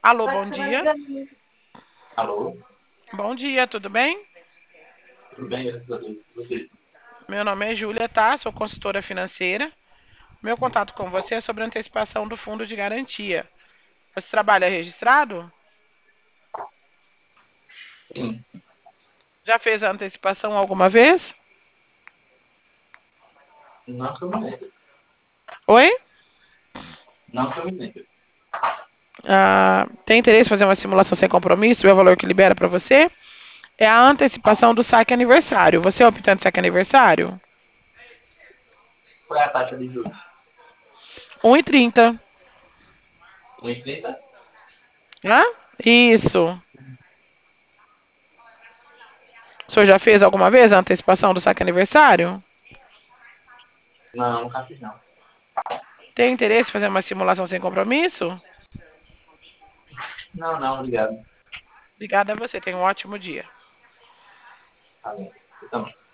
Alô, bom dia. Alô? Bom dia, tudo bem? Tudo bem, graças a Deus. Você? Meu nome é Júlia, tá? Sou consultora financeira. Meu contato com você é sobre a antecipação do fundo de garantia. Você trabalha registrado? Sim. Já fez a antecipação alguma vez? Não que eu me lembre. Oi? Não que eu me lembre. Tem interesse em fazer uma simulação sem compromisso, ver o valor que libera para você? É a antecipação do saque aniversário. Você é optante de saque aniversário? Qual é a taxa de juros? 1,30. 1,30? Hã? Isso. O senhor já fez alguma vez a antecipação do saque aniversário? Não, nunca fiz não. Tem interesse em fazer uma simulação sem compromisso? Não, não, obrigado. Obrigada a você. Tenha um ótimo dia. Tá bem. Eu também.